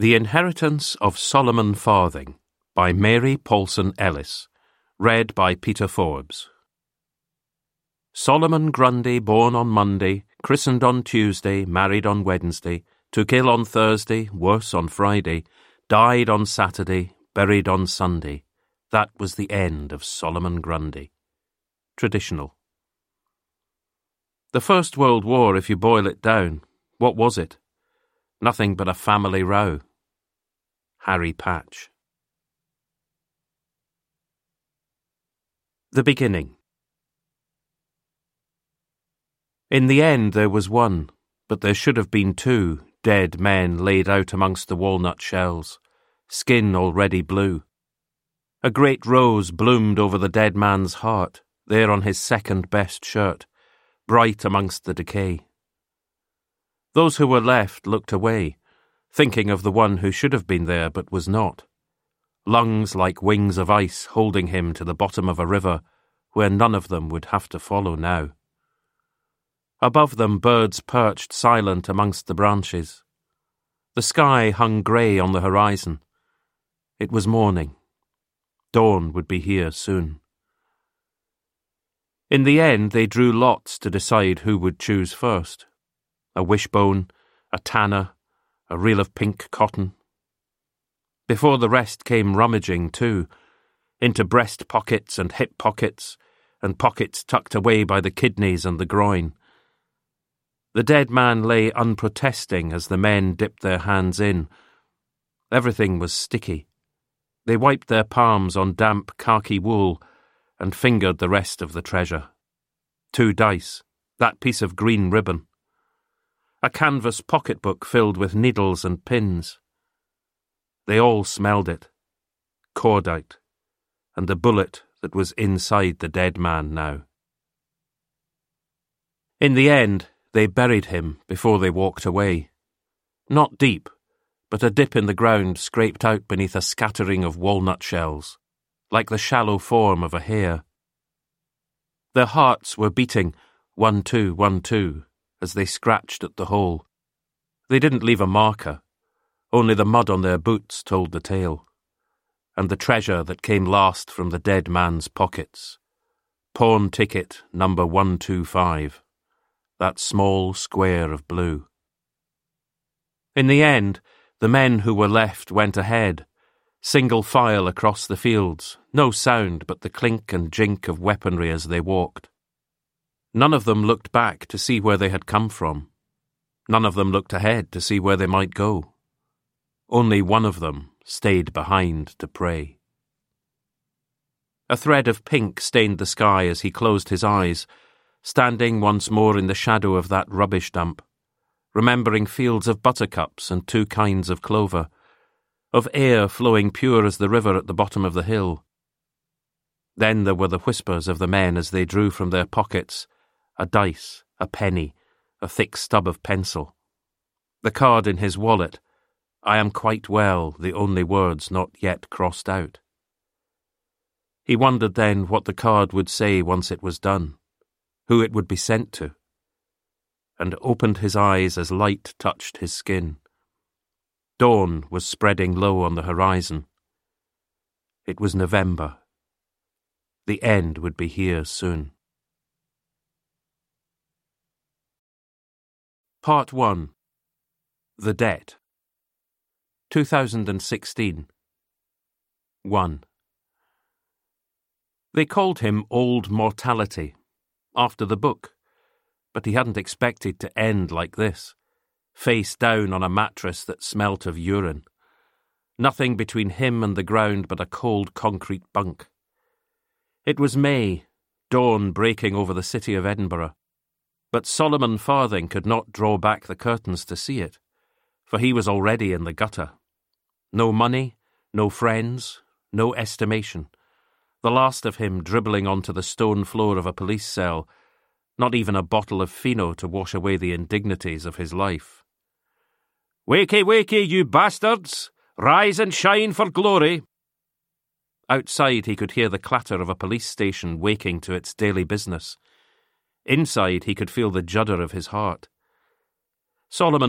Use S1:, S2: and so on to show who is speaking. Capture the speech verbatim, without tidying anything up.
S1: The Inheritance of Solomon Farthing by Mary Paulson Ellis. Read by Peter Forbes. Solomon Grundy, born on Monday, christened on Tuesday, married on Wednesday, took ill on Thursday, worse on Friday, died on Saturday, buried on Sunday. That was the end of Solomon Grundy. Traditional. The First World War, if you boil it down, what was it? Nothing but a family row. Harry Patch. The Beginning. In the end there was one, but there should have been two, dead men laid out amongst the walnut shells, skin already blue. A great rose bloomed over the dead man's heart, there on his second-best shirt, bright amongst the decay. Those who were left looked away, thinking of the one who should have been there but was not. Lungs like wings of ice holding him to the bottom of a river where none of them would have to follow now. Above them birds perched silent amongst the branches. The sky hung grey on the horizon. It was morning. Dawn would be here soon. In the end they drew lots to decide who would choose first. A wishbone, a tanner, a reel of pink cotton. Before the rest came rummaging too, into breast pockets and hip pockets, and pockets tucked away by the kidneys and the groin. The dead man lay unprotesting as the men dipped their hands in. Everything was sticky. They wiped their palms on damp khaki wool and fingered the rest of the treasure. Two dice, that piece of green ribbon. A canvas pocketbook filled with needles and pins. They all smelled it, cordite, and the bullet that was inside the dead man now. In the end, they buried him before they walked away. Not deep, but a dip in the ground scraped out beneath a scattering of walnut shells, like the shallow form of a hare. Their hearts were beating, one, two, one, two, as they scratched at the hole. They didn't leave a marker. Only the mud on their boots told the tale. And the treasure that came last from the dead man's pockets. Pawn ticket number one two five. That small square of blue. In the end, the men who were left went ahead, single file across the fields, no sound but the clink and jink of weaponry as they walked. None of them looked back to see where they had come from. None of them looked ahead to see where they might go. Only one of them stayed behind to pray. A thread of pink stained the sky as he closed his eyes, standing once more in the shadow of that rubbish dump, remembering fields of buttercups and two kinds of clover, of air flowing pure as the river at the bottom of the hill. Then there were the whispers of the men as they drew from their pockets a dice, a penny, a thick stub of pencil. The card in his wallet, I am quite well, the only words not yet crossed out. He wondered then what the card would say once it was done, who it would be sent to, and opened his eyes as light touched his skin. Dawn was spreading low on the horizon. It was November. The end would be here soon. Part one. The Debt. two thousand sixteen. one. They called him Old Mortality, after the book, but he hadn't expected to end like this, face down on a mattress that smelt of urine. Nothing between him and the ground but a cold concrete bunk. It was May, dawn breaking over the city of Edinburgh, but Solomon Farthing could not draw back the curtains to see it, for he was already in the gutter. No money, no friends, no estimation. The last of him dribbling onto the stone floor of a police cell, not even a bottle of Fino to wash away the indignities of his life. "Wakey, wakey, you bastards! Rise and shine for glory!" Outside he could hear the clatter of a police station waking to its daily business. Inside he could feel the judder of his heart. Solomon